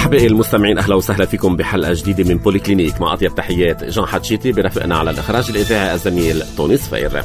أحبائي المستمعين، أهلا وسهلا فيكم بحلقة جديدة من بولي كلينيك. مع أطيب تحيات جان حتشيتي، برفقنا على الإخراج الإذاعي الزميل توني صفير.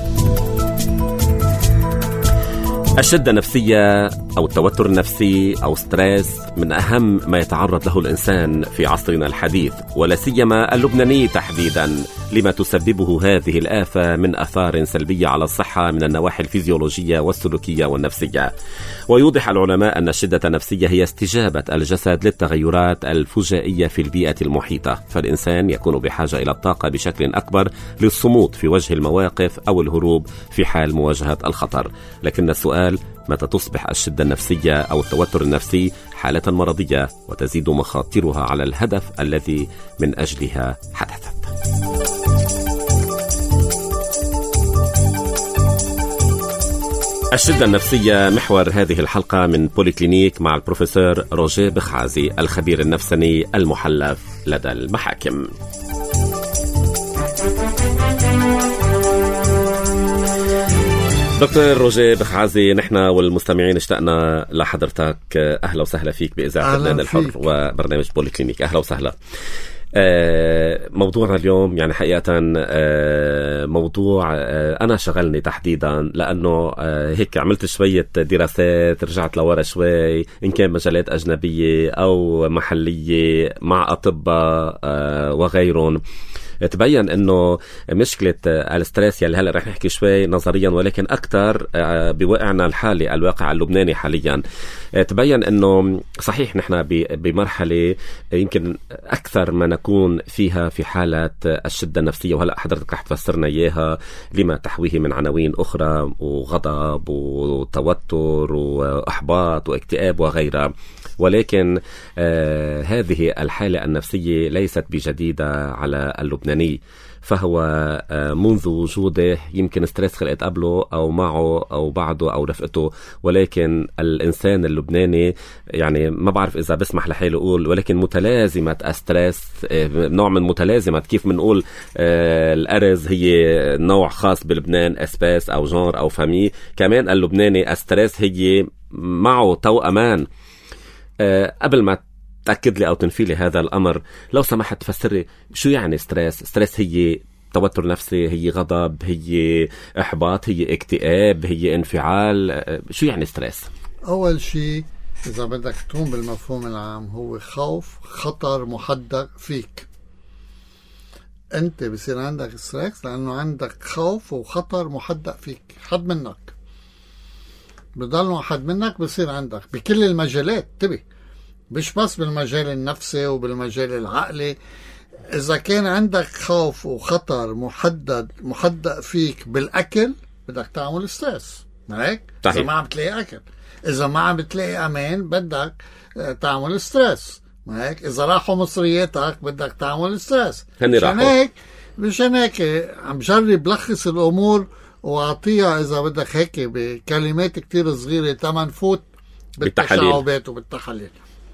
الشدة النفسية أو التوتر النفسي أو ستريس من أهم ما يتعرض له الإنسان في عصرنا الحديث، ولا سيما اللبناني تحديدا، لما تسببه هذه الآفة من آثار سلبية على الصحة من النواحي الفيزيولوجية والسلوكية والنفسية. ويوضح العلماء أن الشدة النفسية هي استجابة الجسد للتغيرات الفجائية في البيئة المحيطة، فالإنسان يكون بحاجة إلى الطاقة بشكل أكبر للصمود في وجه المواقف أو الهروب في حال مواجهة الخطر. لكن السؤال، متى تصبح الشدة النفسية أو التوتر النفسي حالة مرضية وتزيد مخاطرها على الهدف الذي من أجلها حدثت؟ الشدة النفسية محور هذه الحلقة من بولي كلينيك مع البروفيسور روجيه بخعازي، الخبير النفساني المحلف لدى المحاكم. دكتور روجيه بخعازي، نحن والمستمعين اشتقنا لحضرتك. أهلا وسهلا فيك بإذاعة لبنان الحر وبرنامج بولي كلينيك. أهلا وسهلا. موضوعنا اليوم يعني حقيقة موضوع أنا شغلني تحديدا، لأنه هيك عملت شوية دراسات، رجعت لورا شوي، إن كان مجالات أجنبية أو محلية مع أطباء وغيرهم. تبين انه مشكلة الستريس يلي هلا رح نحكي شوي نظريا، ولكن اكثر بواقعنا الحالي، الواقع اللبناني حاليا، تبين انه صحيح نحن بمرحلة يمكن اكثر ما نكون فيها في حالة الشدة النفسية، وهلا حضرتك رح تفسرنا اياها لما تحويه من عناوين اخرى، وغضب وتوتر واحباط واكتئاب وغيرها. ولكن هذه الحالة النفسية ليست بجديدة على اللبناني، فهو منذ وجوده يمكن ستريس خلقت قبله أو معه أو بعده أو رفقته، ولكن الإنسان اللبناني يعني ما بعرف إذا بسمح لحاله أقول، ولكن متلازمة ستريس، نوع من متلازمة، كيف منقول الأرز هي نوع خاص بلبنان، أسباس أو جار أو فامي، كمان اللبناني ستريس هي معه توأمان. قبل ما تأكد لي أو تنفي لي هذا الأمر، لو سمحت تفسري شو يعني ستريس؟ ستريس هي توتر نفسي، هي غضب، هي إحباط، هي اكتئاب، هي انفعال؟ شو يعني ستريس؟ أول شيء إذا بدك تقوم بالمفهوم العام، هو خوف، خطر محدق فيك. أنت بصير عندك ستريس لأنه عندك خوف وخطر محدق فيك، حد منك بضل حد منك بصير عندك بكل المجالات. تبي مش بس بالمجال النفسي وبالمجال العقلي. إذا كان عندك خوف وخطر محدق فيك بالأكل، بدك تعمل ستريس، هيك؟ إذا ما عم بتلاقي أكل، إذا ما عم بتلاقي أمان، بدك تعمل ستريس، هيك؟ إذا راحوا مصرياتك بدك تعمل ستريس. مشان هيك عم جرب لخص الأمور وأعطيها إذا بدك هيك بكلمات كتير صغيرة تمن فوت بالتشعبات وبالتحليل.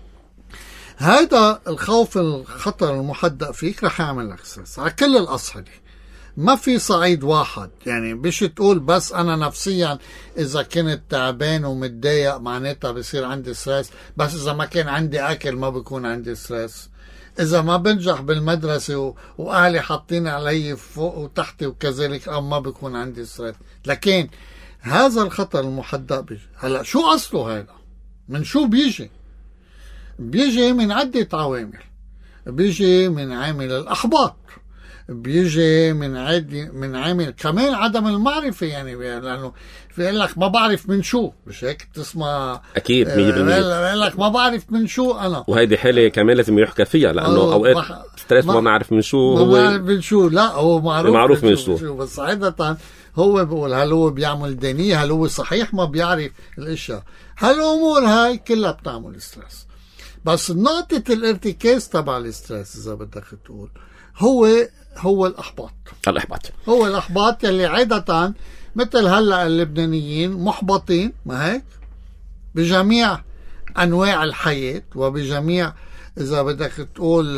هذا الخوف الخطر المحدق فيك رح يعمل لك ستريس على كل الأصعدة. ما في صعيد واحد، يعني بيش تقول بس أنا نفسيا إذا كنت تعبان ومتضايق معناتها بصير عندي ستريس، بس إذا ما كان عندي أكل ما بيكون عندي ستريس، إذا ما بنجح بالمدرسة وأهلي حاطين علي فوق وتحتي وكذلك ما بيكون عندي ستريس. لكن هذا الخطر المحدق بيجي. هلأ شو أصله هذا؟ من شو بيجي؟ بيجي من عدة عوامل. بيجي من عامل الأحباط، بيجي من عامل كمان عدم المعرفة، يعني لأنه في لك ما بعرف من شو، مش هيك تسمع؟ أكيد 100%. لك ما بعرف من شو أنا، وهيدي حالة كمان لازم يحكى فيها، لأنه أوقات ستريس ما نعرف من شو هو، ما بعرف من شو، لا هو معروف من شو. بس عادة هو بقول هل هو بيعمل دينية، هل هو صحيح ما بيعرف الاشياء. هالأمور هاي كلها بتعمل ستريس. بس نقطة الارتكاز تبع الستريس إذا بدك تقول هو الإحباط. هو الإحباط يلي عادة مثل هلأ اللبنانيين محبطين، ما هيك؟ بجميع أنواع الحياة وبجميع إذا بدك تقول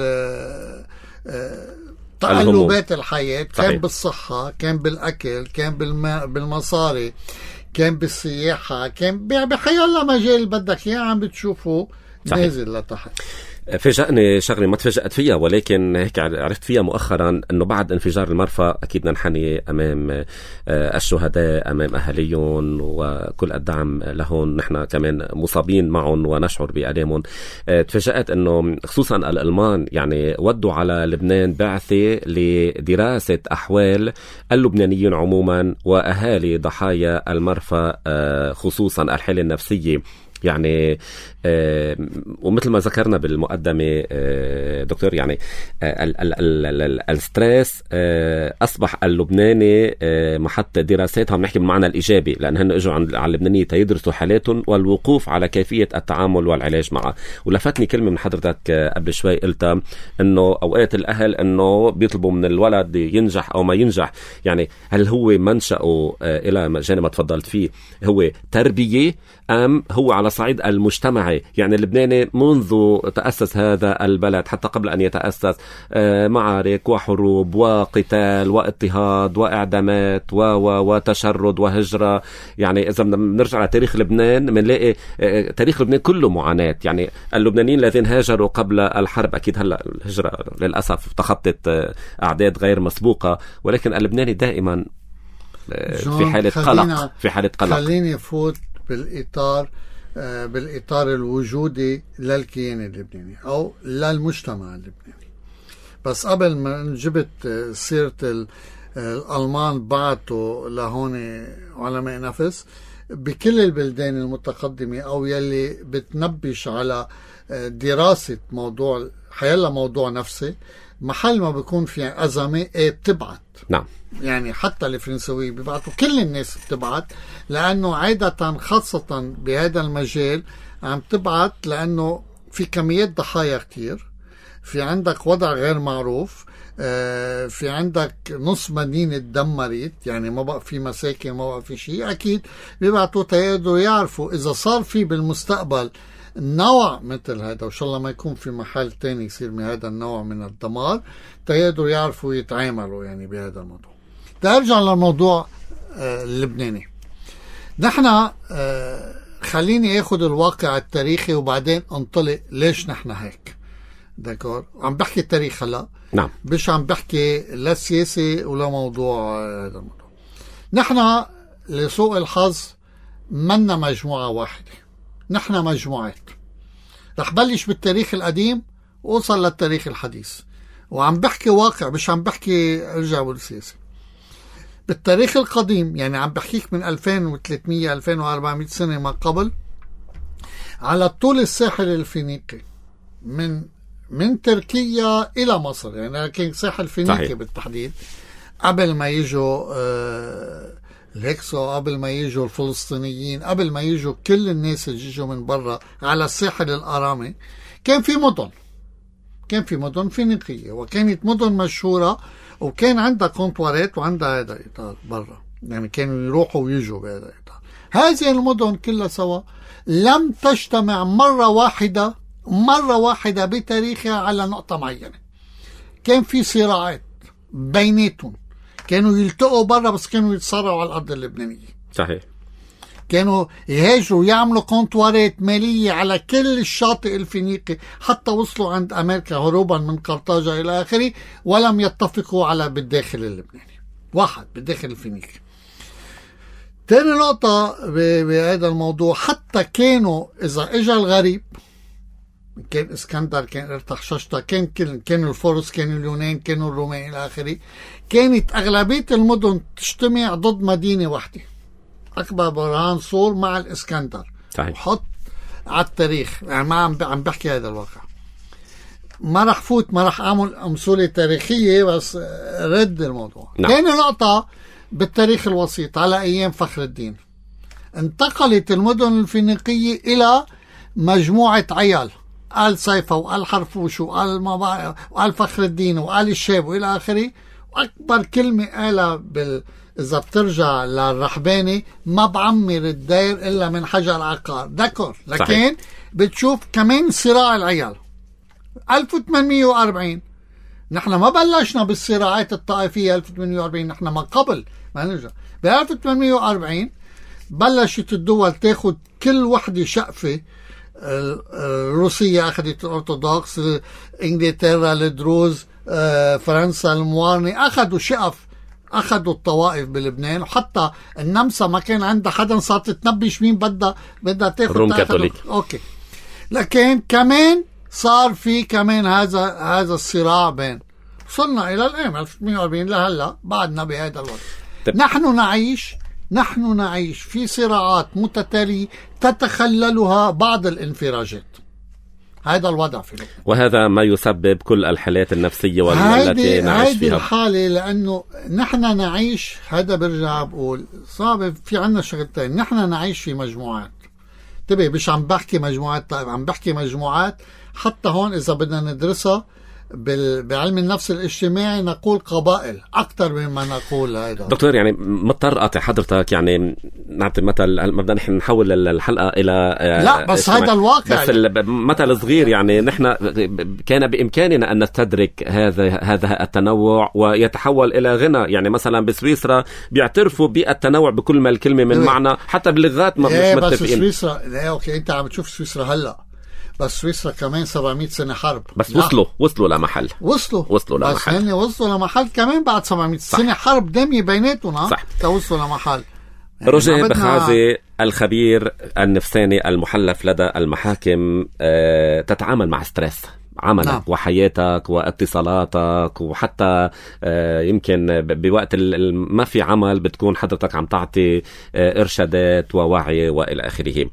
تقلبات الحياة، كان بالصحة، كان بالأكل، كان بالمصاري، كان بالسياحة، كان بحيالله مجال بدك إياه عم بتشوفه نازل لتحت. فاجأني شغلة ما تفاجأت فيها، ولكن هيك عرفت فيها مؤخرا أنه بعد انفجار المرفأ أكيد ننحني أمام الشهداء، أمام أهاليهم وكل الدعم لهم، نحن كمان مصابين معهم ونشعر بألامهم. تفاجأت أنه خصوصا الألمان يعني ودوا على لبنان بعثة لدراسة أحوال اللبنانيين عموما وأهالي ضحايا المرفأ، خصوصا الحالة النفسية. يعني ومثل ما ذكرنا بالمقدمة دكتور، يعني الستريس أصبح اللبناني محط دراسات، هم نحكي بالمعنى الإيجابي، لأن هن اجوا على اللبنانية تيدرسوا حالاتهم والوقوف على كيفية التعامل والعلاج معها. ولفتني كلمة من حضرتك قبل شوي قلتها أنه أوقات الأهل أنه بيطلبوا من الولد ينجح أو ما ينجح. يعني هل هو منشأه إلى جانب ما تفضلت فيه هو تربية أم هو على صعيد المجتمعي؟ يعني اللبناني منذ تأسس هذا البلد حتى قبل أن يتأسس معارك وحروب وقتال واضطهاد وإعدامات وتشرد وهجرة. يعني إذا بنرجع لتاريخ لبنان بنلاقي تاريخ لبنان كله معاناة. يعني اللبنانيين الذين هاجروا قبل الحرب، أكيد هلأ الهجرة للأسف تخطت أعداد غير مسبوقة، ولكن اللبناني دائما في حالة قلق، في حالة قلق. خليني فوت بالإطار الوجودي للكيان اللبناني أو للمجتمع اللبناني. بس قبل ما جبت سيرة الألمان بعتوا لهون علماء نفس بكل البلدان المتقدمة أو يلي بتنبش على دراسة موضوع حيلا موضوع نفسي، محل ما بيكون في أزمة بتبعت. نعم. يعني حتى الفرنسوية بيبعتوا، كل الناس بتبعت، لأنه عادة خاصة بهذا المجال عم تبعت لأنه في كميات ضحايا كتير، في عندك وضع غير معروف، في عندك نص مدينة دمرت، يعني ما بقى في مساكن، ما بقى في شيء. أكيد بيبعتوا تيقدروا يعرفوا إذا صار في بالمستقبل نوع مثل هذا، وإن شاء الله ما يكون في محل تاني يصير من هذا النوع من الدمار، تيقدروا يعرفوا يتعاملوا يعني بهذا الموضوع. ترجع للموضوع اللبناني. نحن خليني اخذ الواقع التاريخي وبعدين انطلق ليش نحن هيك. دكور عم بحكي التاريخ هلا. نعم. مش عم بحكي لا سياسي ولا موضوع هذا الموضوع. نحن لسوء الحظ منا مجموعة واحدة، نحن مجموعات. رح بلش بالتاريخ القديم ووصل للتاريخ الحديث، وعم بحكي واقع، مش عم بحكي ارجع بالسياسي. بالتاريخ القديم يعني عم بحكيك من 2300 2400 سنة ما قبل، على طول الساحل الفينيقي من تركيا إلى مصر، يعني كان الساحل الفينيقي بالتحديد، قبل ما يجوا الهكسو، قبل ما يجوا الفلسطينيين، قبل ما يجوا كل الناس اللي يجوا من برا على الساحل الآرامي، كان في مدن فينيقية، وكانت مدن مشهورة، وكان عندها كونتوارات وعندها هذا إطار برا، يعني كانوا يروحوا ويجوا بهذا الإطار. هذه المدن كلها سوا لم تجتمع مرة واحدة بتاريخها على نقطة معينة. كان في صراعات بيناتهم، كانوا يلتقوا برا بس كانوا يتصارعوا على الأرض اللبنانية. صحيح. كانوا يهاجروا يعملوا كونتوارات مالية على كل الشاطئ الفينيقي حتى وصلوا عند أمريكا هروبا من قرطاجة إلى آخره، ولم يتفقوا على بالداخل اللبناني واحد بالداخل الفينيقي. تاني نقطة بهذا الموضوع، حتى كانوا إذا إجا الغريب، كان اسكندر، كان ارتحششتا، كان الفرس، كان اليونان، كانوا الرومان إلى آخره، كانت أغلبية المدن تجتمع ضد مدينة واحدة، أكبر برهان صور مع الإسكندر. صحيح. وحط على التاريخ، يعني ما عم بحكي هذا الواقع، ما رح أعمل أمثلة تاريخية، بس رد الموضوع. نعم. ثاني نقطة بالتاريخ الوسيط على أيام فخر الدين، انتقلت المدن الفينيقية إلى مجموعة عيال، آل صيفة وآل حرفوش وآل فخر الدين وآل الشاب وإلى آخره. وأكبر كلمة قالها إذا بترجع للرحباني، ما بعمر الدير إلا من حجر عقار. دكور. لكن صحيح. بتشوف كمان صراع العيال 1840. نحن ما بلشنا بالصراعات الطائفية 1840، نحن ما قبل ما نرجع ب 1840 بلشت الدول تاخد كل وحدة شقفة روسيا أخذت الأرثوذكس، إنجلترا الدروز، فرنسا الموارنة، أخذوا شقف، أخذوا الطوائف بلبنان. وحتى النمسا ما كان عندها حدا، صارت تنبش مين بدها تاخذ روم كاثوليك. أوكي. لكن كمان صار في كمان هذا الصراع بين، وصلنا إلى الآن 1840 لهلا بعدنا بهذا الوضع. نحن نعيش في صراعات متتالية تتخللها بعض الانفراجات. هذا الوضع في لبنان، وهذا ما يسبب كل الحالات النفسية التي نعيش فيها. هذه الحالة لأنه نحن نعيش، هذا برجع بقول صعب. في عنا شغلتين، نحن نعيش في مجموعات. انتبه، مش عم بحكي مجموعات، طيب عم بحكي مجموعات حتى هون إذا بدنا ندرسها بعلم النفس الاجتماعي نقول قبائل أكثر مما نقول هذا. دكتور، يعني مضطر أقطع حضرتك، يعني نعطي مثل، بدنا نحن نحول الحلقة إلى لا بس هذا الواقع، بس مثل صغير. يعني نحن كان بإمكاننا أن نستدرك هذا التنوع ويتحول إلى غنى. يعني مثلا بسويسرا بيعترفوا بالتنوع بكل ما الكلمة من معنى، حتى باللغات مش متفقين. بس سويسرا لا، أوكي أنت عم تشوف سويسرا هلأ، بس سويسرا كمان 700 سنة حرب، بس وصلوا لمحل، وصلوا لمحل، بس هن وصلوا لمحل كمان بعد 700 سنة حرب دامية بيناتنا. صح. توصلوا لمحل. يعني رجاء بخازي الخبير النفساني المحلف لدى المحاكم، تتعامل مع ستريس عملك. نعم. وحياتك واتصالاتك، وحتى يمكن بوقت ما في عمل بتكون حضرتك عم تعطي إرشادات ووعي وإلى آخره.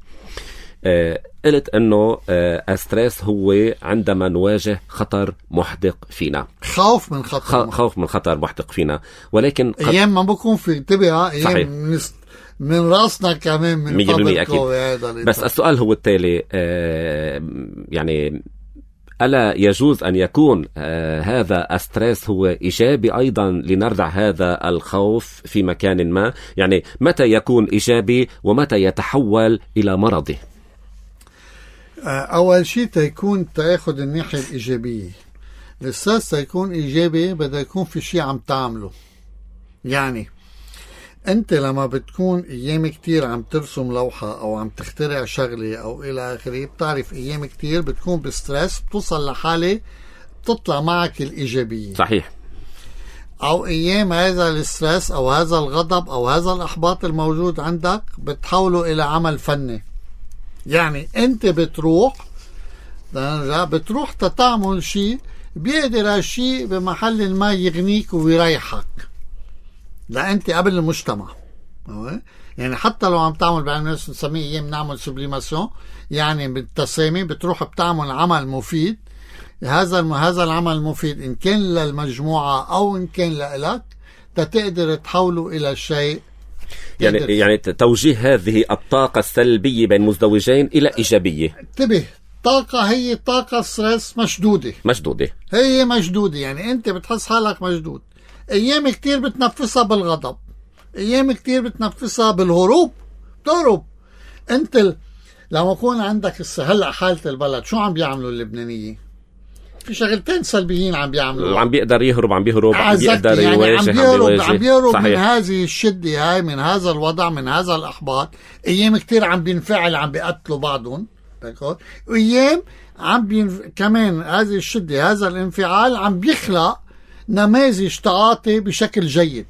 قلت انه الستريس هو عندما نواجه خطر محدق فينا، خوف من خطر محدق فينا. ولكن ايام ما بكون في انتبه، ايام من راسنا كمان من 100% اكيد. بس السؤال هو التالي، يعني ألا يجوز أن يكون هذا الستريس هو إيجابي أيضا لنردع هذا الخوف في مكان ما؟ يعني متى يكون إيجابي ومتى يتحول إلى مرضي؟ أول شيء تيكون تأخذ الناحية الإيجابية. الستريس تيكون إيجابي بدأ يكون في شيء عم تعمله. يعني أنت لما بتكون أيام كتير عم ترسم لوحة أو عم تخترع شغلة أو إلى آخره، بتعرف أيام كتير بتكون بستريس، بتوصل لحالة بتطلع معك الإيجابية. صحيح. أو أيام هذا الستريس أو هذا الغضب أو هذا الإحباط الموجود عندك بتحوله إلى عمل فني. يعني أنت بتروح تتعمل شيء بيقدر هالشيء بمحل ما يغنيك ويريحك، لا أنت قبل المجتمع. يعني حتى لو عم تعمل بعلم النفس نسميه أيام نعمل سبليماسيون، يعني بالتسامي بتروح بتعمل عمل مفيد. هذا العمل المفيد إن كان للمجموعة أو إن كان لإلك تقدر تحوله إلى شيء. يعني توجيه هذه الطاقة السلبية بين مزدوجين إلى إيجابية. انتبه، طاقة هي طاقة ستريس مشدودة. هي مشدودة، يعني أنت بتحس حالك مشدود. أيام كتير بتنفسها بالغضب، أيام كتير بتنفسها بالهروب، تهرب. أنت لما يكون عندك هلأ حالة البلد شو عم بيعملوا اللبنانيين؟ في شغلتين سلبيين عم بيعملوا. عم بيقدر يهرب، عم بيقدر يواجه، عم بيهرب من هذه الشدة هاي، من هذا الوضع، من هذا الإحباط. أيام كتير عم بينفعل، عم بيقتلوا بعضهم. وأيام كمان هذه الشدة، هذا الانفعال عم بيخلق نماذج تعاطي بشكل جيد.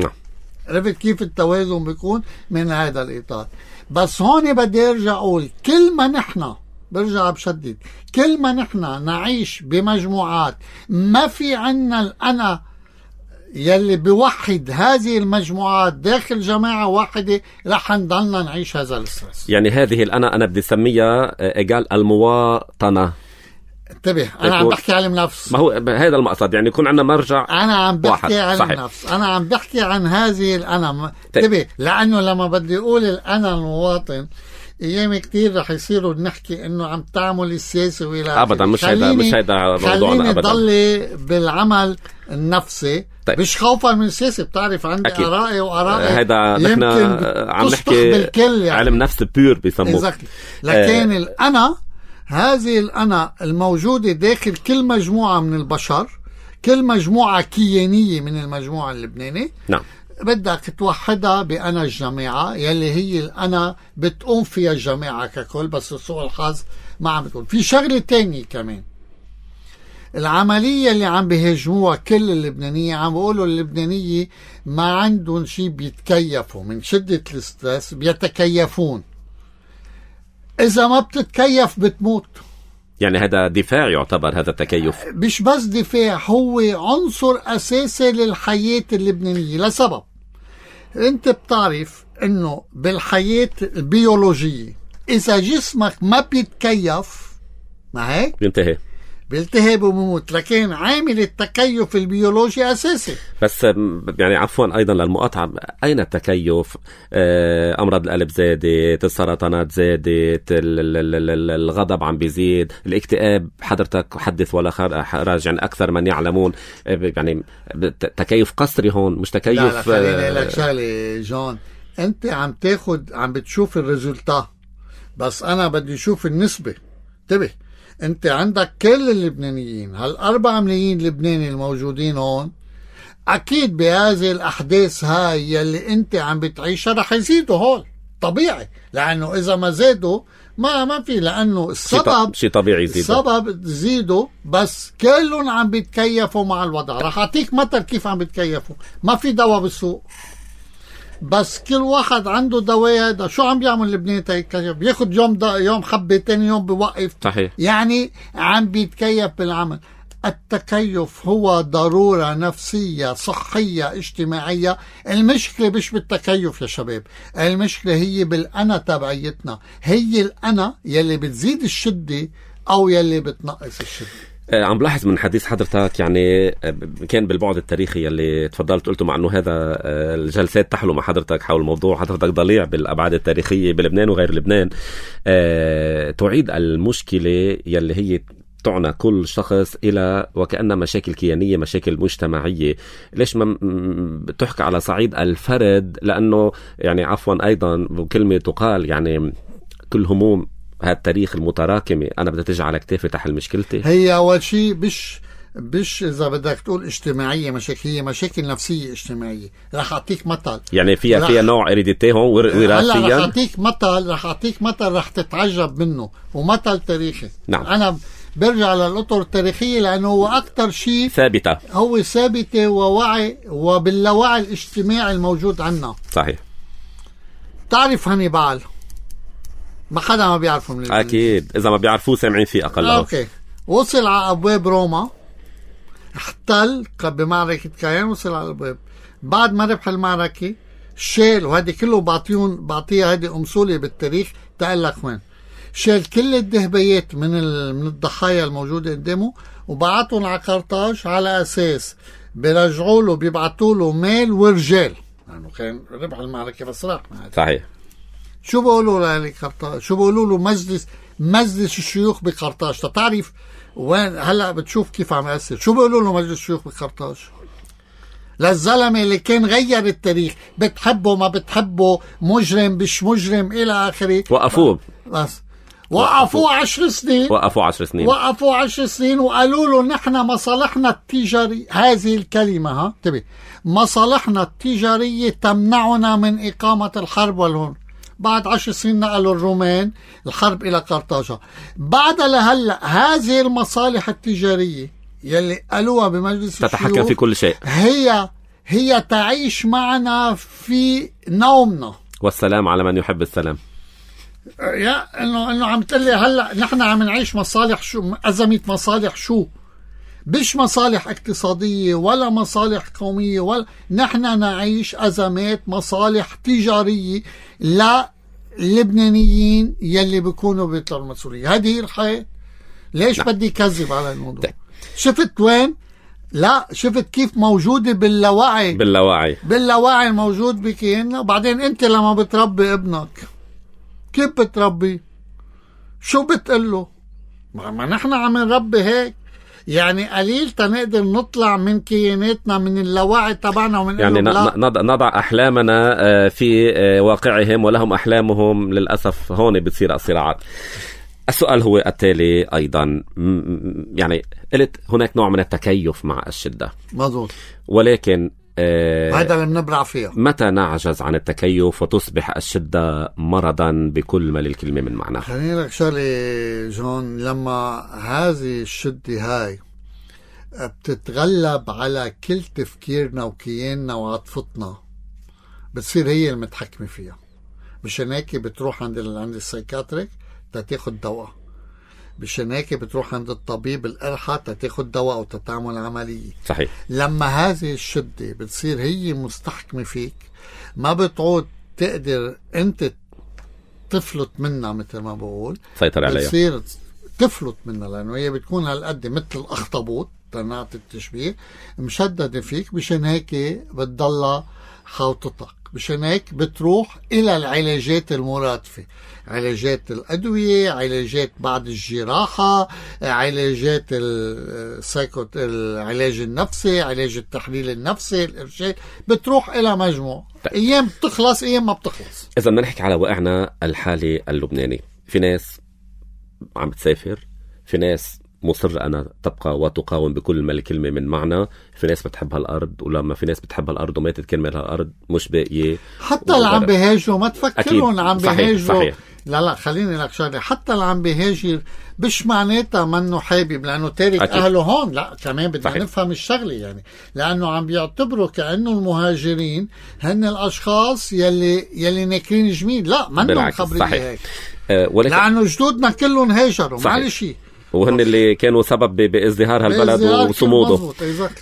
عرفت كيف التوازن بيكون من هذا الإطار؟ بس هون بدي ارجع اقول، كل ما نحن برجع بشدد، كل ما نحن نعيش بمجموعات ما في عنا الأنا يلي بوحد هذه المجموعات داخل جماعة واحدة، رح نضلنا نعيش هذا الستريس. يعني هذه الأنا أنا بدي سميها إيجال المواطنة. انتبه، أنا عم بحكي علم نفس، ما هو هذا المقصد، يعني يكون عندنا مرجع. أنا عم بحكي علم نفس، أنا عم بحكي عن هذه الأنا. انتبه، لأنه لما بدي أقول الأنا المواطن، ايام كتير رح يصيروا نحكي انه عم تعمل السياسي وإلى ابدا. مش هيدا موضوعنا ابدا. ضلي بالعمل النفسي. طيب. مش خوفا من السياسي، بتعرف عندي ارائي وارائي، هيدا نحن عم نحكي يعني. علم نفس بيور بيسموه. لكن الأنا، هذه الأنا الموجودة داخل كل مجموعة من البشر، كل مجموعة كيانية من المجموعة اللبنانية. نعم. بدك توحدها بأنا الجماعة يلي هي الأنا بتقوم فيها الجماعة ككل، بس سوء الحظ ما عم بتقوم. في شغلة تانية كمان، العملية اللي عم بيهاجموها كل اللبنانية، عم بيقولوا اللبنانية ما عندهم شيء بيتكيفوا من شدة الستريس، بيتكيفون. إذا ما بتتكيف بتموت. يعني هذا دفاع يعتبر هذا التكيف؟ مش بس دفاع، هو عنصر أساسي للحياة اللبنانية لسبب. أنت بتعرف أنه بالحياة البيولوجية إذا جسمك ما بيتكيف، ما هيك؟ بيلتهب وبيموت. لكن عامل التكيف البيولوجي أساسي. بس يعني عفوا أيضا للمقاطعة، أين التكيف؟ أمراض القلب زادت، السرطانات زادت، الغضب عم بيزيد، الاكتئاب حضرتك حدث ولا حرج، يعني أكثر من يعلمون. يعني تكيف قسري هون، مش تكيف. لا خليني لك شغلة جون، أنت عم بتشوف الريزولتا، بس أنا بدي أشوف النسبة. انتبه، انت عندك كل اللبنانيين، هال4 ملايين لبناني الموجودين هون، اكيد بهذه الاحداث هاي يلي انت عم بتعيشها رح يزيدوا هول طبيعي، لانه اذا ما زادوا ما في، لانه السبب شيء طبيعي يزيدوا، السبب يزيدوا، بس كلهم عم بيتكيفوا مع الوضع. رح اعطيك مثل كيف عم بيتكيفوا. ما في دواء بالسوق، بس كل واحد عنده دواء. هذا شو عم بيعمل لبنان تيتكيف؟ بياخد يوم حبة، تاني يوم بيوقف. صحيح. يعني عم بيتكيف بالعمل. التكيف هو ضرورة نفسية صحية اجتماعية. المشكلة مش بالتكيف يا شباب، المشكلة هي بالأنا تبعيتنا. هي الأنا يلي بتزيد الشدة أو يلي بتنقص الشدة. عم بلاحظ من حديث حضرتك، يعني كان بالبعد التاريخي اللي تفضلت قلته، مع انه هذا الجلسات تحلو مع حضرتك حول موضوع، حضرتك ضليع بالابعاد التاريخيه بلبنان وغير لبنان. تعيد المشكله يلي هي تعنى كل شخص إلى وكأنها مشاكل كيانية، مشاكل مجتمعية. ليش ما تحكي على صعيد الفرد؟ لأنه يعني عفوا أيضا كلمة تقال، يعني كل هموم هذا التاريخ المتراكمة أنا بدي تجي على كتافي تحل مشكلتي. هي أول شيء مش إذا بدك تقول اجتماعية مشاكل، هي مشاكل نفسية اجتماعية. رح أعطيك مثل، يعني فيها نوع إريديتي هون وراثيا. هلا رح أعطيك مثل رح تتعجب منه، ومثل تاريخي. نعم. أنا برجع للأطر التاريخية لأنه هو أكتر شيء ثابتة، هو ثابتة ووعي وباللاوعي الاجتماعي الموجود عنا. صحيح. تعرف هانيبال؟ ما حدا ما بيعرفه من البلد. أكيد إذا ما بيعرفوه سامعين فيه أقل. أوكي. وصل على أبواب روما، احتل بمعركة كايان، وصل على الأبواب. بعد ما ربح المعركة شال، وهذه كله بعطيها هذه أمثلة بالتاريخ تقلك وين، شال كل الدهبيات من الضحايا الموجودة قدامه وبعتهم على قرطاج، على أساس بيرجعوا له بيبعتوا له مال ورجال، لأنه يعني كان ربح المعركة بس راح. صحيح. شو بقولوا له قرطاج؟ شو بقولوا له؟ مجلس الشيوخ بقرطاج. تعرف وين هلا بتشوف كيف عم يأثر. شو بقولوا له مجلس الشيوخ بقرطاج؟ للزلمة اللي كان غير التاريخ، بتحبه ما بتحبه، مجرم مش مجرم إلى آخره، وقفوه. بس وقفوه 10 سنين. وقفوا 10 سنين وقالوا له نحن مصالحنا التجارية، هذه الكلمة انتبه، مصالحنا التجارية تمنعنا من إقامة الحرب والهون. بعد 10 سنين نقلوا الرومان الحرب إلى قرطاجة. بعد لهلا هذه المصالح التجارية يلي قالوها بمجلس تتحكم في كل شيء، هي تعيش معنا في نومنا. والسلام على من يحب السلام. يا انه عم تقلي هلا نحن عم نعيش مصالح، شو أزمة مصالح؟ شو مش مصالح اقتصادية ولا مصالح قومية، ولا نحن نعيش أزمات مصالح تجارية للبنانيين يلي بيكونوا بيطلعوا المسؤولية. هذه الحياة. ليش بدي كذب على الموضوع؟ شفت وين؟ لا، شفت كيف موجودة باللاوعي الموجود بكياننا. وبعدين انت لما بتربي ابنك كيف بتربي؟ شو بتقله؟ ما نحن عم نربي هيك. يعني قليل تنقدر نطلع من كياناتنا، من اللاوعي تبعنا، ومن يعني نضع أحلامنا في واقعهم ولهم أحلامهم. للأسف هون بتصير الصراعات. السؤال هو التالي أيضا، يعني قلت هناك نوع من التكيف مع الشدة، مظبوط، ولكن هذا اللي بنبرع فيها. متى نعجز عن التكيف وتصبح الشدة مرضا بكل ما للكلمة من معنى؟ خليني لك شغلة جون، لما هذه الشدة هاي بتتغلب على كل تفكيرنا وكياننا وعاطفتنا، بتصير هي المتحكمة فيها. مشان هيك بتروح عند السايكاتريك تاخد دواء، مشان هيك بتروح عند الطبيب القرحة تاخد دواء أو تتعمل عملية. صحيح. لما هذه الشدة بتصير هي مستحكمة فيك، ما بتعود تقدر أنت تفلت منها، مثل ما بقول سيطر عليها، بتصير تفلت منها، لأنه هي بتكون هالقد مثل الأخطبوط تنعت التشبيه مشددة فيك. مشان هيك بتضلها حاوطتك، مشان هيك بتروح إلى العلاجات المرادفة، علاجات الأدوية، علاجات بعد الجراحة، علاجات العلاج النفسي، علاج التحليل النفسي، الإرشاد، بتروح إلى مجموع. أيام بتخلص، أيام ما بتخلص. إذا بدنا نحكي على واقعنا الحالي اللبناني، في ناس عم بتسافر، في ناس مصر أنا تبقى وتقاوم بكل ما الكلمة من معنى، في ناس بتحب هالأرض، ولما في ناس بتحب هالأرض وماتت كلمة هالأرض مش باقية. حتى اللي عم بيهاجروا ما تفكرون عم بيهاجروا. صحيح. لا خليني لك شغله، حتى اللي عم بيهاجر مش معناتها منه حابب لانه تارك اهله هون، لا كمان بدنا نفهم الشغله يعني، لانه عم بيعتبروا كانه المهاجرين هن الاشخاص يلي ناكرين جميل. لا منهم خبريه هيك. ولكن لانه جدودنا كلهم هاجروا، معلش، وهن اللي كانوا سبب بازدهار هالبلد وصموده.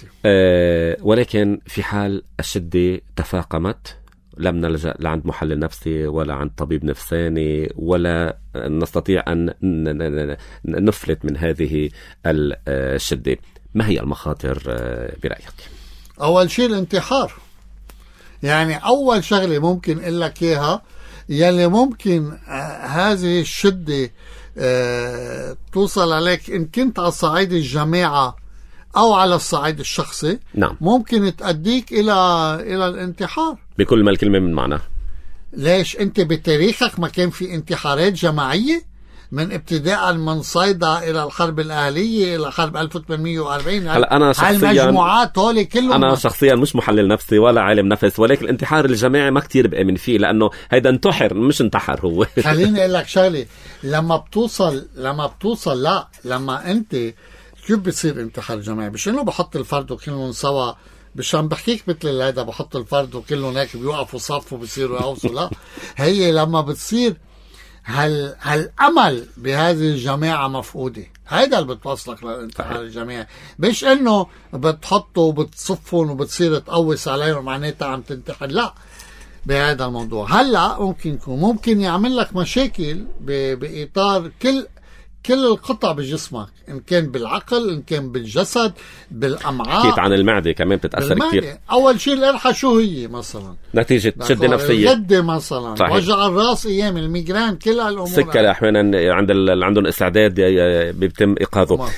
ولكن في حال الشدة تفاقمت، لم نلجأ لعند محلل نفسي ولا عند طبيب نفساني، ولا نستطيع أن نفلت من هذه الشدة. ما هي المخاطر برأيك؟ أول شيء الانتحار. يعني أول شغلة ممكن أقول لك إياها، يلي ممكن هذه الشدة توصل عليك إن كنت على صعيد الجماعة أو على الصعيد الشخصي. نعم. ممكن تأديك إلى الانتحار بكل ما الكلمة من معنى. ليش؟ أنت بتاريخك ما كان في انتحارات جماعية من ابتداء من صيدا إلى الحرب الأهلية إلى حرب 1840. هلا أنا شخصيا هالمجموعات هولي كلهم، أنا شخصيا مش محلل نفسي ولا عالم نفس، ولكن الانتحار الجماعي ما كتير بأمن فيه، لأنه هيدا انتحر مش انتحر هو. خليني أقول لك شغلة، لما بتوصل لا، لما أنت كيف بتصير انتحار جماعي؟ مش إنه بحط الفرد وكلهم سوا، مش عم بحكيك مثل هذا بحط الفرد وكلهم هيك بيوقفوا صف وبصيروا يوصوا، لا، هي لما بتصير هالأمل بهذه الجماعة مفقودة، هيدا اللي بتوصلك للانتحار الجماعي. مش إنه بتحطوا وبتصفون وبتصير تقوس عليهم معناتها عم تنتحر، لا، بهذا الموضوع. هلا ممكن يعمل لك مشاكل بإطار كل القطع بجسمك، إن كان بالعقل، إن كان بالجسد، بالأمعاء. حكيت عن المعدة كمان بتتأثر كتير. أول شيء القرحة شو هي مثلا؟ نتيجة شدة نفسية. الغدة مثلا، صحيح. وجع الراس، أيام الميجران، كل هالأمور. سكر أحيانا عند عندهم استعداد بيتم إيقاظه.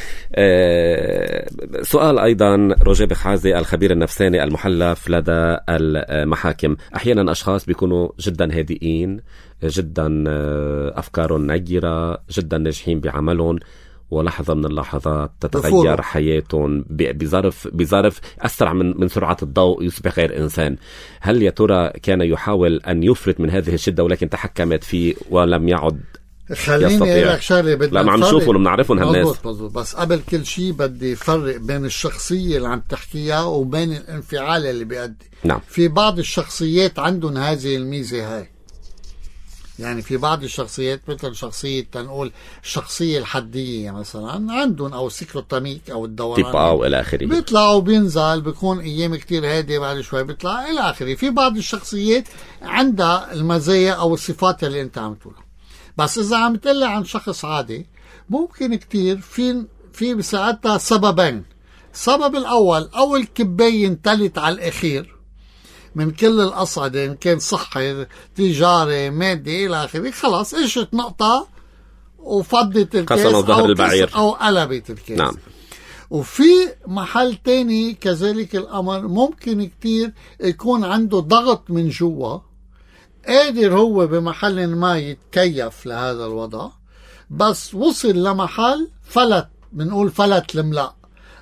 سؤال أيضا روجيه بخازي الخبير النفساني المحلف لدى المحاكم، أحيانا أشخاص بيكونوا جدا هادئين، جدا أفكارهم نيرة، جدا ناجحين بعملهم، ولحظة من اللحظات تتغير حياتهم بظرف أسرع من سرعة الضوء، يصبح غير إنسان. هل يا ترى كان يحاول أن يفرط من هذه الشدة ولكن تحكمت فيه ولم يعد خليني أقول لك شغلة، لا ما عم نشوفهم وبنعرفهم هالناس. مظبوط. بس قبل كل شيء بدي فرق بين الشخصية اللي عم تحكيها وبين الانفعال اللي بيأدي. نعم. في بعض الشخصيات عندهم هذه الميزة هاي، يعني في بعض الشخصيات مثل شخصية تنقول الشخصية الحدية مثلا عندهم، أو السيكروتاميك أو الدوران أو إلى آخره، بيطلع وبينزل، بيكون أيام كتير هادي، بعد شوي بيطلع إلى آخره. في بعض الشخصيات عندها المزايا أو الصفات اللي أنت عم تقولها. بس إذا عم تقلي عن شخص عادي، ممكن كتير في بساعتها سببين. السبب الأول، أو الكباية انتلت على الأخير من كل الأصعدة، إن كان صحي، تجاري، مادي إلى آخره، خلاص إجت نقطة وفضت الكاس أو قلبت الكاس. نعم. وفي محل تاني كذلك الأمر، ممكن كتير يكون عنده ضغط من جوا، قادر هو بمحل ما يتكيف لهذا الوضع، بس وصل لمحل فلت، بنقول فلت الملأ،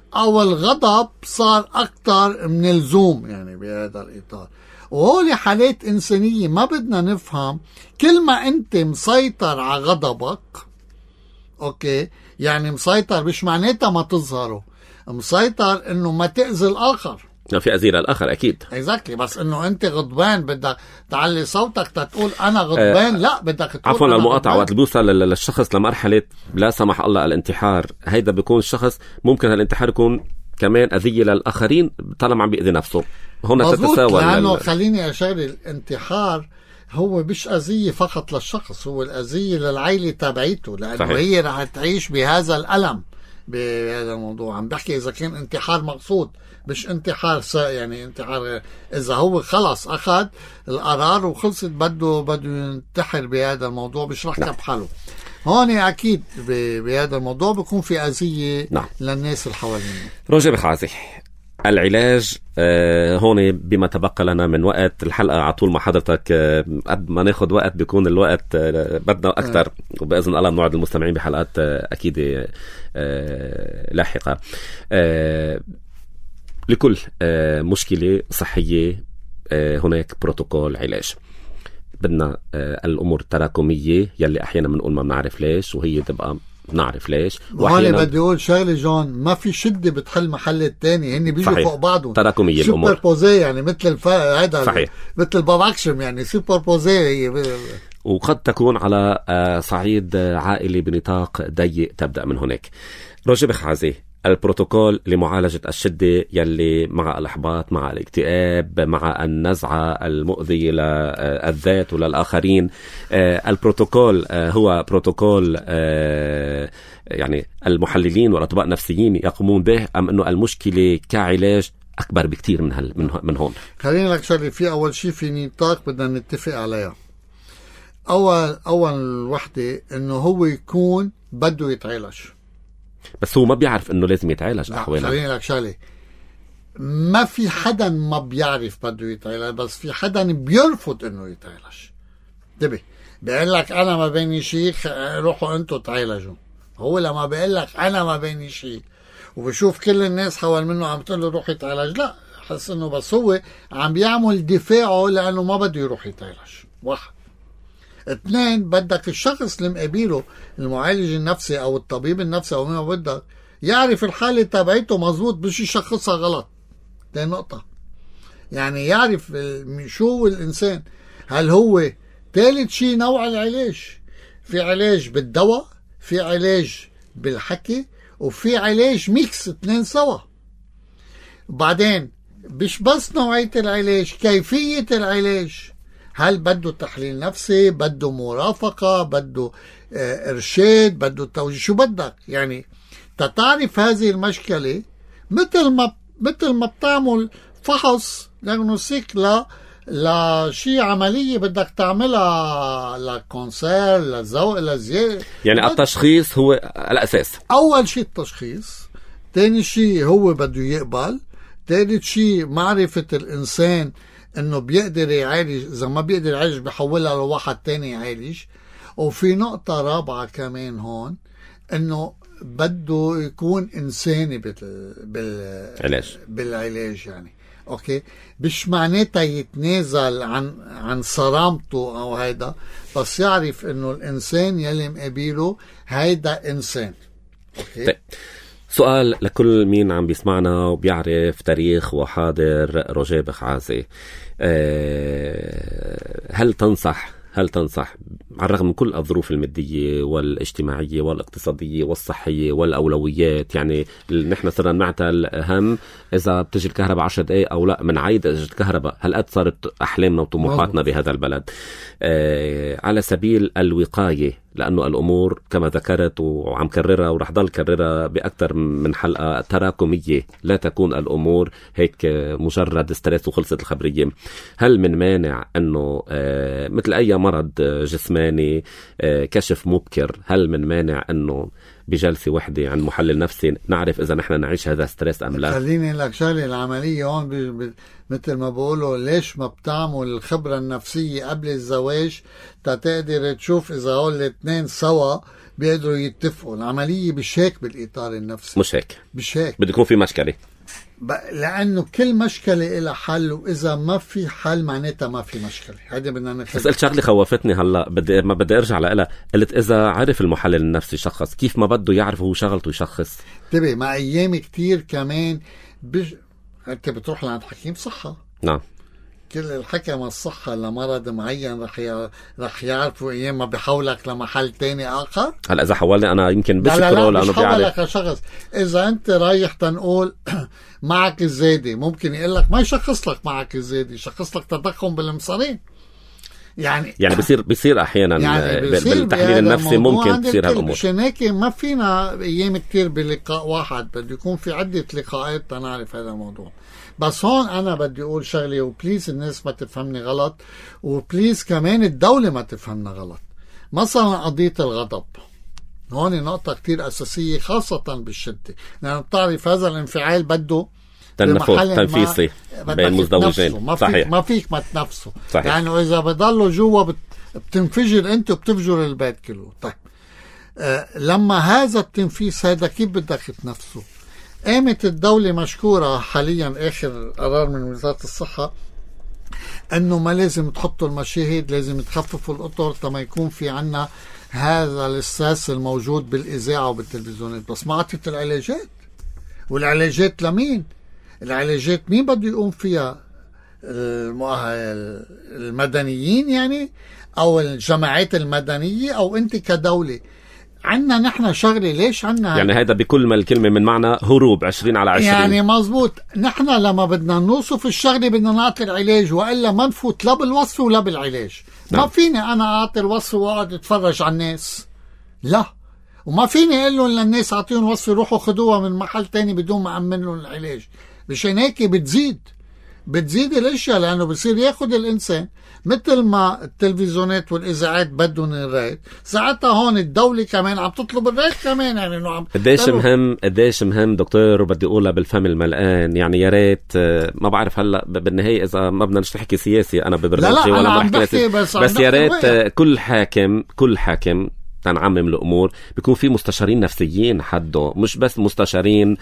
أو الغضب صار أكتر من اللزوم يعني بهذا الإطار. وهولي حالات إنسانية ما بدنا نفهم. كل ما أنت مسيطر على غضبك، أوكي، يعني مسيطر مش معناتها ما تظهره، مسيطر إنه ما تأذي الآخر. في أذية للآخر أكيد. exactly. بس إنه أنت غضبان بدك تعلي صوتك تقول أنا غضبان. لا، بدك تقول عفوا المقاطعة. وقت بيوصل للشخص لمرحلة لا سمح الله الانتحار، هيدا بيكون الشخص ممكن هالانتحار يكون كمان أذية للآخرين طالما عم بيأذي نفسه. هنا تتساوى. لأنه خليني أشير، الانتحار هو مش أذية فقط للشخص، هو الأذية للعائلة تبعيته، لأنه صحيح. هي رح تعيش بهذا الألم بهذا الموضوع. عم بحكي إذا كان انتحار مقصود، مش انتحار يعني انتحار إذا هو خلص أخذ القرار وخلصت بده ينتحر بهذا الموضوع، مش رح يكب حاله. هون أكيد بهذا الموضوع بيكون في أذية للناس اللي حوالينا. روجيه بخعازي، العلاج هون بما تبقى لنا من وقت الحلقة على طول مع حضرتك، قد ما ناخد وقت بيكون الوقت بدنا أكتر، وبإذن الله بنوعد المستمعين بحلقات أكيد لاحقة. لكل مشكلة صحية هناك بروتوكول علاج. بدنا الأمور التراكمية يلي أحيانا بنقول ما بنعرف ليش، وهي تبقى نعرف ليش. وأنا بدي أقول شغلة جون، ما في شدة بتحل محل التاني، هني بيجوا فوق بعضهم تراكمية الأمور، سوبر بوزي يعني مثل هذا صحيح، مثل باباكشم يعني سوبر بوزي. وقد تكون على صعيد عائلي بنطاق ضيق تبدأ من هناك. روجيه بخعازي، البروتوكول لمعالجة الشدة يلي مع الإحباط، مع الاكتئاب، مع النزعة المؤذية للذات وللآخرين، البروتوكول هو بروتوكول يعني المحللين والأطباء النفسيين يقومون به، أم أنه المشكلة كعلاج أكبر بكتير من هون؟ خلينا لك شغلة، في أول شيء في نطاق بدنا نتفق عليها. أول وحدة إنه هو يكون بده يتعالج، بس هو ما بيعرف انه لازم يتعالج. احوالا خليني لك شغله، ما في حدا ما بيعرف بده يتعالج، بس في حدا بيرفض انه يتعالج. انتبه، بيقول لك انا ما بيني شيء، روحوا انتوا تعالجوا. هو لما بيقول لك انا ما بيني شيء وبشوف كل الناس حول منه عم تقول له روح يتعالج، لا، حس انه بس هو عم بيعمل دفاعه لانه ما بده يروح يتعالج. واحد. اثنين، بدك الشخص اللي مقابله المعالج النفسي او الطبيب النفسي او ما بدك يعرف الحالة تبعته مزبوط، مش يشخصها غلط. دي نقطة، يعني يعرف شو الانسان. هل هو ثالث شيء نوع العلاج، في علاج بالدواء، في علاج بالحكي، وفي علاج ميكس اثنين سوا. وبعدين مش بس نوعية العلاج، كيفية العلاج. هل بده تحليل نفسي، بده مرافقة، بده إرشاد، بده توجيه، شو بدك يعني تتعرف هذه المشكلة. مثل ما بتعمل فحص ديagnostic لشي عملية بدك تعملها لكونسير، للذوق، للزيادة. يعني التشخيص هو الأساس. أول شيء التشخيص، تاني شيء هو بده يقبل، ثالث شيء معرفة الإنسان انه بيقدر يعالج، اذا ما بيقدر يعالج بحولها لواحد تاني يعالج. وفي نقطة رابعة كمان هون، انه بده يكون انساني بالعلاج يعني. اوكي، مش معناتها يتنازل عن صرامته او هيدا، بس يعرف انه الانسان يلي مقابله هيدا انسان. اوكي. طيب. سؤال لكل مين عم بيسمعنا وبيعرف تاريخ وحاضر روجيه بخعازي، هل تنصح على الرغم من كل الظروف المادية والاجتماعية والاقتصادية والصحية والأولويات، يعني نحن صرنا نعتل هم إذا بتجي الكهرباء 10 دقايق أو لا، من عيد إذا الكهرباء، هل قد صارت أحلامنا وطموحاتنا بهذا البلد. على سبيل الوقاية، لأنه الأمور كما ذكرت وعم كررها ورح ضل كررها بأكثر من حلقة تراكمية، لا تكون الأمور هيك مجرد ستريس وخلصت الخبرية. هل من مانع أنه مثل أي مرض جسماني كشف مبكر، هل من مانع أنه بجلسة وحدة عن محلل نفسي نعرف إذا نحن نعيش هذا ستريس أم لا. خليني لك شغلة، العملية هون مثل ما بقولوا ليش ما بتعمل الخبرة النفسية قبل الزواج تقدر تشوف إذا هول الاثنين سوا بيقدروا يتفقوا. العملية مش هيك بالإطار النفسي، مش هيك، مش هيك، بده يكون في مشكلة، لأنه كل مشكلة إلها حل، وإذا ما في حل معناتها ما في مشكلة. هذا بدنا نخلي. بس قلت شغلة خوفتني هلا، ما بدي أرجع لها. قلت إذا عرف المحلل النفسي شخص كيف ما بده يعرف هو شغلته يشخص. تبي مع أيام كتير كمان أنت بتروح لعند حكيم صحة. نعم. كل الحكم الصحة لمرض معين رح يعرفوا أيام ما بحولك لمحل تاني آخر. هلا إذا حولني أنا يمكن بفكره لأنه بيعرف. حولك لشخص، إذا أنت رايح تنقول معك الزايدة ممكن يقول لك ما يشخص لك معك الزايدة، يشخص لك تضخم بالمصارين. يعني بيصير أحيانا يعني بالتحليل النفسي ممكن تصير هالأمور. مشان هيك ما فينا أيام كتير بلقاء واحد، بده يكون في عدة لقاءات تنعرف هذا الموضوع. بس هون أنا بدي أقول شغلة، وبليز الناس ما تفهمني غلط، وبليز كمان الدولة ما تفهمنا غلط. مثلا قضية الغضب هون نقطة كتير أساسية خاصة بالشدة، لأنه بتعرف هذا الانفعال بده تنفيسي بين المزدوجين. ما فيك ما تنفسه، صحيح. يعني إذا بضلوا جوا بتنفجر أنت وبتفجر البيت كله. طيب لما هذا التنفيس هذا كيف بدك تنفسه؟ قامت الدولة مشكورة حاليا آخر قرار من وزارة الصحة أنه ما لازم تحطوا المشاهد، لازم تخففوا الأطر تما يكون في عنا هذا الإحساس الموجود بالإذاعة وبالتلفزيونات. بس ما عطت العلاجات، والعلاجات لمين؟ العلاجات مين بده يقوم فيها؟ المدنيين يعني، أو الجماعات المدنية، أو أنت كدولة. عنا نحن شغلة، ليش عنا يعني هذا بكل ما الكلمة من معنى هروب 20/20 يعني مزبوط. نحن لما بدنا نوصف الشغلة بدنا نعطي العلاج، وإلا ما نفوت لا بالوصف ولا بالعلاج. نعم. ما فيني أنا أعطي الوصف وأقعد أتفرج على الناس، لا. وما فيني أقول لهم للناس أعطيهم وصف يروحوا خدوها من محل تاني بدون ما أمن لهم العلاج. مشان هيك بتزيد الاشياء، لانه بصير ياخد الانسان مثل ما التلفزيونات والاذاعات بدهم الرايت، ساعتها هون الدوله كمان عم تطلب الرايت كمان. يعني انه قديش مهم دكتور، وبدي اقولها بالفم الملقان. يعني يا ريت ما بعرف هلا بالنهايه اذا ما بدنا نحكي سياسي انا ببرنامجي ولا ما بحكي بس يا ريت كل حاكم تنعمم الأمور بيكون في مستشارين نفسيين حده، مش بس مستشارين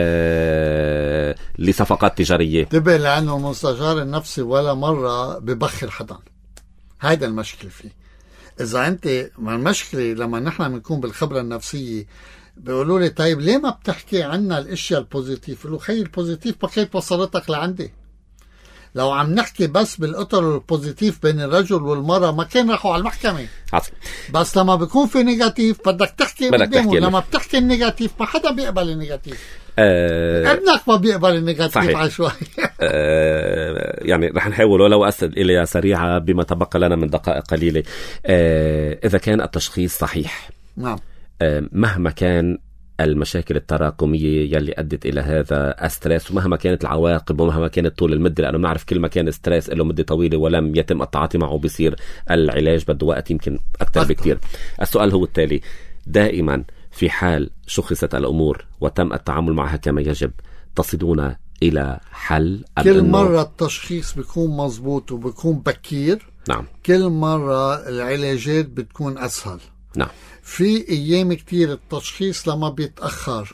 لصفقات تجارية. تبقى لأنه المستشار النفسي ولا مرة ببخر حدا، هيدا المشكلة فيه. إذا أنت ما المشكلة لما نحن بنكون بالخبرة النفسية بيقولوا لي طيب ليه ما بتحكي عنا الاشياء البوزيتيف؟ بقولوا خي البوزيتيف بكيت وصلتك لعندي. لو عم نحكي بس بالقطر البوزيتيف بين الرجل والمرأة ما كان راحوا على المحكمة. بس لما بيكون في نيجاتيف بدك تحكي قدامه. لما بتحكي النيجاتيف ما حدا بيقبل النيجاتيف. ابنك ما بيقبل النيجاتيف عشوائي. يعني رح نحاول ولو أسئلة سريعة بما تبقى لنا من دقائق قليلة. إذا كان التشخيص صحيح، نعم، مهما كان المشاكل التراكمية يلي أدت إلى هذا الستريس، ومهما كانت العواقب ومهما كانت طول المدة، لأنه نعرف كل ما كان ستريس له مدة طويلة ولم يتم التعاطي معه بيصير العلاج بده وقت يمكن أكثر بكتير. السؤال هو التالي: دائما في حال شخصت الأمور وتم التعامل معها كما يجب تصلون إلى حل؟ كل مرة التشخيص بيكون مزبوط وبيكون بكير. نعم. كل مرة العلاجات بتكون أسهل. نعم. في أيام كتير التشخيص لما بيتأخر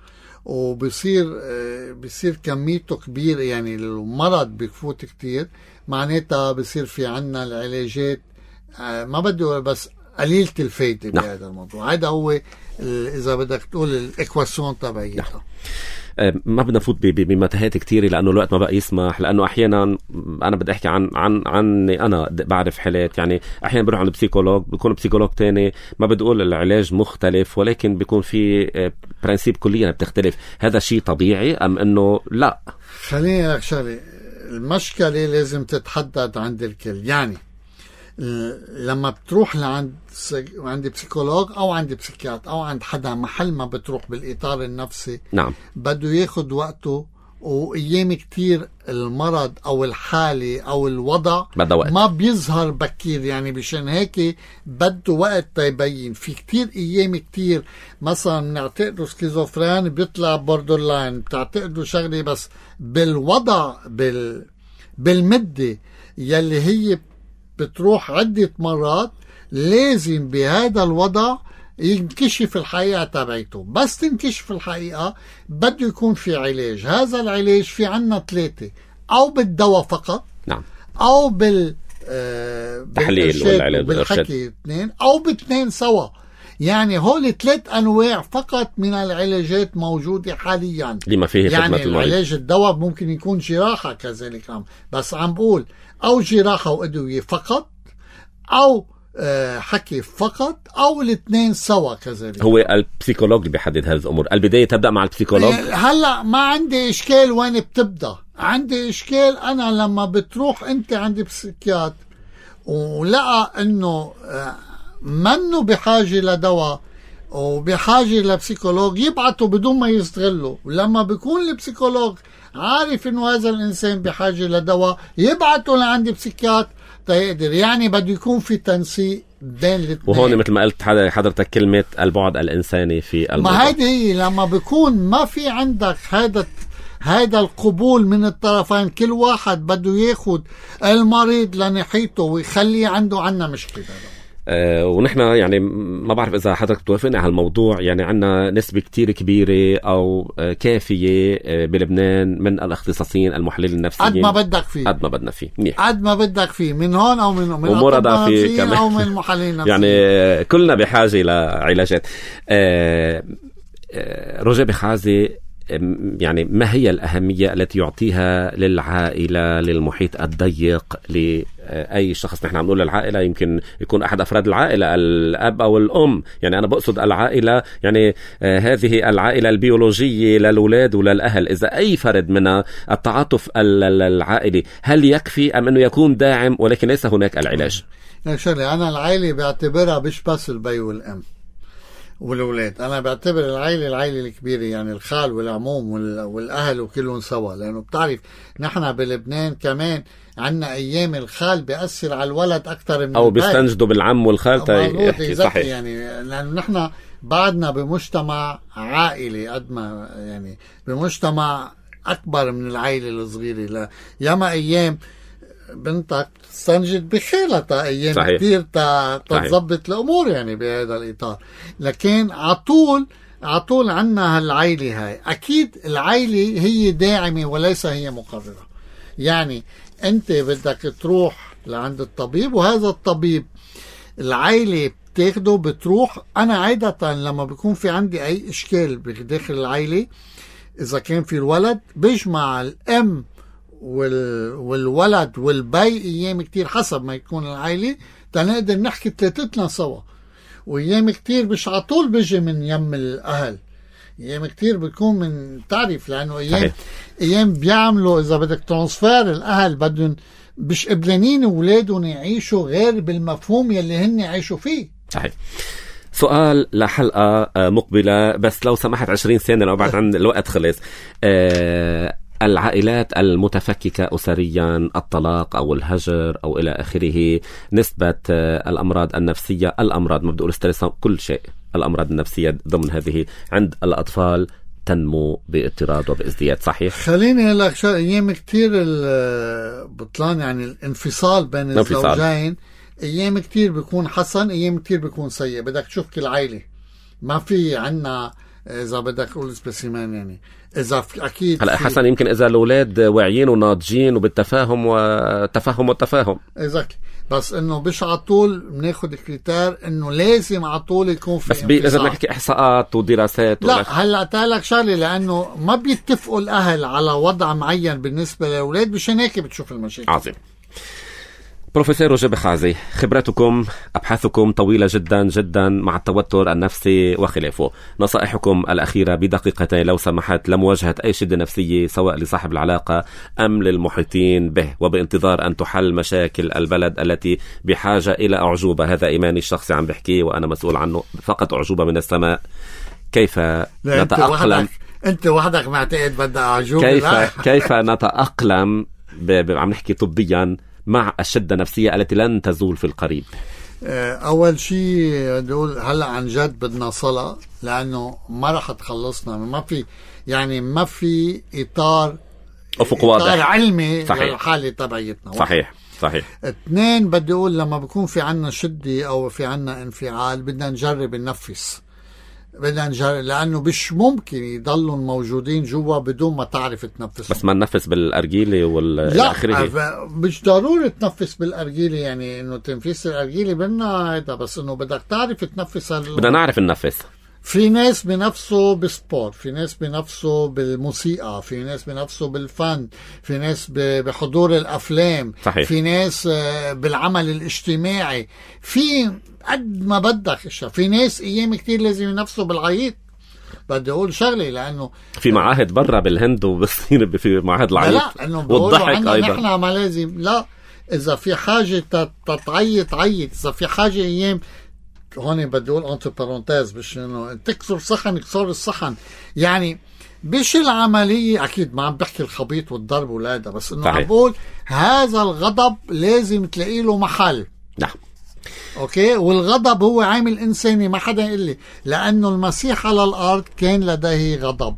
وبصير كميته كبير، يعني المرض بيفوت كتير، معناتها بصير في عنا العلاجات ما بدي أقول بس قليلة الفايدة بهذا الموضوع. هذا هو إذا بدك تقول الإكواسيون تبعيتها. ما بدنا نفوت بمتاهات كتيرة لأنه الوقت ما بقى يسمح، لأنه أحيانا أنا بدي أحكي عني أنا بعرف حالات، يعني أحيانا بروح عند بسيكولوج، بيكون بسيكولوج تاني ما بدي أقول العلاج مختلف، ولكن بيكون في برنسيب كليا بتختلف. هذا شيء طبيعي أم أنه لا؟ خليني لك شغلة، المشكلة لازم تتحدد عند الكل. يعني لما بتروح عند بسيكولوج او عند بسيكيات او عند حدا، محل ما بتروح بالاطار النفسي، نعم، بده ياخد وقته وأيام كتير المرض أو الحالة أو الوضع ما بيظهر بكير، يعني بشان هيك بده وقت تيبين. في كتير أيام كتير مثلا بنعتقدوا سكيزوفرين بيطلع بوردرلاين، بتعتقدوا شغلة بس بالوضع بالمدة يلي هي بتروح عدة مرات لازم بهذا الوضع ينكشف الحقيقة تبعيته. بس تنكشف الحقيقة بده يكون في علاج. هذا العلاج في عنا 3، أو بالدواء فقط، نعم، أو تحليل والعلاج بالحكي 2، أو ب2 سوا. يعني هول 3 أنواع فقط من العلاجات موجودة حاليا لما فيه يعني خدمة المريض. العلاج الدواء ممكن يكون جراحة كذلك، بس عم بقول أو جراحة وأدوية فقط، أو حكي فقط، أو 2 سوا كذلك. هو البسيكولوج اللي بيحدد هذه الأمور. البداية تبدأ مع البسيكولوج. هلأ ما عندي إشكال وين بتبدأ. عندي إشكال أنا لما بتروح أنت عند بسيكيات ولقى أنه منه بحاجة لدواء وبحاجة لبسيكولوج، يبعته بدون ما يستغله. ولما بيكون البسيكولوج عارف أنه هذا الإنسان بحاجة لدواء، يبعته لعند بسيكيات تيقدر. يعني بده يكون في تنسيق بين الاثنين. وهون مثل ما قلت حضرتك كلمة البعد الإنساني في الموضوع. ما هذه هي لما بيكون ما في عندك هذا القبول من الطرفين، كل واحد بده ياخد المريض لناحيته ويخليه عنا مشكلة. ونحن يعني ما بعرف إذا حضرتك توافقني على الموضوع. يعني عنا نسبة كتير كبيرة أو كافية بلبنان من الاختصاصيين المحللين النفسيين. قد ما بدك فيه، قد ما بدنا فيه، منيح. قد ما بدك فيه، من هون أو من ومرضى فيه كمان، أو من المحللين النفسيين. يعني كلنا بحاجة لعلاجات. روجيه بخازي، يعني ما هي الأهمية التي يعطيها للعائلة، للمحيط الضيق، لأي شخص؟ نحن عم نقول للعائلة، يمكن يكون أحد أفراد العائلة، الأب أو الأم. يعني أنا بقصد العائلة، يعني هذه العائلة البيولوجية للأولاد وللأهل. إذا أي فرد من التعاطف العائلي هل يكفي أم أنه يكون داعم ولكن ليس هناك العلاج؟ أنا العائلة بعتبرها مش بس البي والأم والأولاد. أنا بعتبر العائلة الكبيرة، يعني الخال والعموم والأهل وكلهم سوا. لأنه بتعرف نحن بلبنان كمان عنا أيام الخال بيأثر على الولد أكتر من أو بيستنجدوا بالعم والخال. صحيح. يعني لأنه نحن بعدنا بمجتمع عائلي قد ما يعني بمجتمع أكبر من العائلة الصغيرة. ياما أيام بنتك تستنجد بخالتها أيام صحيح. كتير تتضبط الأمور يعني بهذا الإطار. لكن عطول عنا هالعائلة هاي. أكيد العائلة هي داعمة وليس هي مقررة. يعني أنت بدك تروح لعند الطبيب، وهذا الطبيب العائلة بتاخده بتروح. أنا عادة لما بيكون في عندي أي إشكال بداخل العائلة، إذا كان في الولد بيجمع الأم والولد والبي ايام كتير حسب ما يكون العائلة تنقدر نحكي 3 سوا. وايام كتير مش عطول بيجي من يم الاهل، ايام كتير بيكون من تعرف. لانه ايام بيعملوا اذا بدك ترانسفير، الاهل بدهم مش قبلانين اولادهم يعيشوا غير بالمفهوم يلي هن عايشوا فيه. صحيح. سؤال لحلقة مقبلة، بس لو سمحت 20 سنة لو بعد عن الوقت خلص. العائلات المتفككة أسريا، الطلاق أو الهجر أو إلى آخره، نسبة الأمراض النفسية، الأمراض ما بدي أقول ستريس، كل شيء، الأمراض النفسية ضمن هذه عند الأطفال تنمو باضطراد وبازدياد. صحيح. خليني هلا أيام كتير البطلان، يعني الانفصال بين الزوجين، أيام كتير بيكون حسن، أيام كتير بيكون سيء. بدك تشوف كل عائلة، ما في عنا إذا بدك أقول سبيسيمان. يعني إذا أكيد هلا حسن، يمكن إذا الأولاد واعيين وناضجين وبالتفاهم والتفاهم exactly. بس إنه مش عطول بناخد كريتير إنه لازم عطول يكون في بس إذا بنحكي إحصاءات ودراسات لا هلا تقلك شغلة، لأنه ما بيتفقوا الأهل على وضع معين بالنسبة للأولاد، مشان هيك بتشوف المشاكل. عظيم. بروفيسور روجيه بخازي، خبرتكم أبحاثكم طويلة جدا جدا مع التوتر النفسي وخلافه. نصائحكم الأخيرة بدقيقتين لو سمحت لمواجهة أي شدة نفسية سواء لصاحب العلاقة أم للمحيطين به، وبانتظار أن تحل مشاكل البلد التي بحاجة إلى أعجوبة. هذا إيماني الشخصي عم بحكي وأنا مسؤول عنه، فقط أعجوبة من السماء. كيف نتأقلم انت وحدك معتقد بدك اعجوب. كيف نتأقلم عم نحكي طبيا مع الشدة النفسية التي لن تزول في القريب؟ اول شيء بدي اقول هلا عن جد بدنا صلاة، لانه ما رح تخلصنا. ما في اطار افق واضح، اطار علمي صحيح. للحالة تبعيتنا. صحيح. 2 بدي اقول لما بكون في عنا شدة او في عنا انفعال بدنا نجرب ننفس، لانه مش ممكن يضلوا موجودين جوا بدون ما تعرف تنفس. بس ما ننفس بالأرجيلة لا، مش ضروري تنفس بالأرجيلة، يعني انه تنفيس الأرجيلة بدنا هذا، بس انه بدك تعرف تنفس. بدنا نعرف ننفس. في ناس بنفسه بالسبورت، في ناس بنفسه بالموسيقى، في ناس بنفسه بالفن، في ناس بحضور الأفلام، صحيح. في ناس بالعمل الاجتماعي، في قد ما بدك اشياء. في ناس ايام كتير لازم ينفسوا بالعيط. بدي اقول شغلي، لانه في معاهد برا بالهند وبصير في معاهد العيط. لا، انه والضحك ايضا. نحن ما لازم، لا، اذا في حاجه تتعيط عيط، اذا في حاجه ايام هون بدي اقول انت بارونتيز، مش انه تكسر صحن كسر الصحن، يعني بش العمليه. اكيد ما عم بحكي الخبيط والضرب ولاده، بس انه عم بقول هذا الغضب لازم تلاقي له محل. نعم. اوكي. والغضب هو عامل انساني، ما حدا يقول لي، لانه المسيح على الارض كان لديه غضب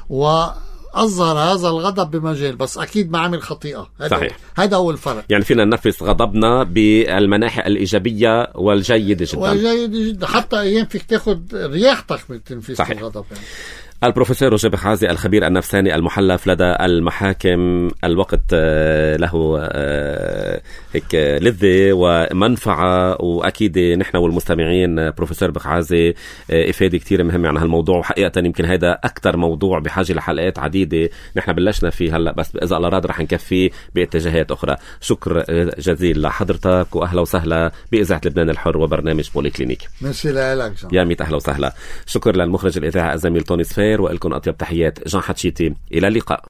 واظهر هذا الغضب بمجال، بس اكيد ما عمل خطيئه. هذا هو الفرق. يعني فينا ننفس غضبنا بالمناحي الايجابيه والجيده جدا. حتى ايام فيك تاخذ رياحتك من تنفيس الغضب. يعني البروفيسور رجب حازي الخبير النفساني المحلف لدى المحاكم، الوقت له هيك لذة ومنفعة، وأكيد نحن والمستمعين بروفيسور بخعازي إفادة كتير مهمة عن هالموضوع، وحقيقة يمكن هذا أكتر موضوع بحاجة لحلقات عديدة. نحن بلشنا فيه هلأ، بس إذا الله راد رح نكفيه باتجاهات أخرى. شكر جزيل لحضرتك، وأهلا وسهلا بإذاعة لبنان الحر وبرنامج بولي كلينيك. ميرسي لك يا ميت أهلا وسهلا. شكر للمخرج الإذاعة الزميل توني سفير، وإلكم أطيب تحيات جان حتشيتي. إلى اللقاء.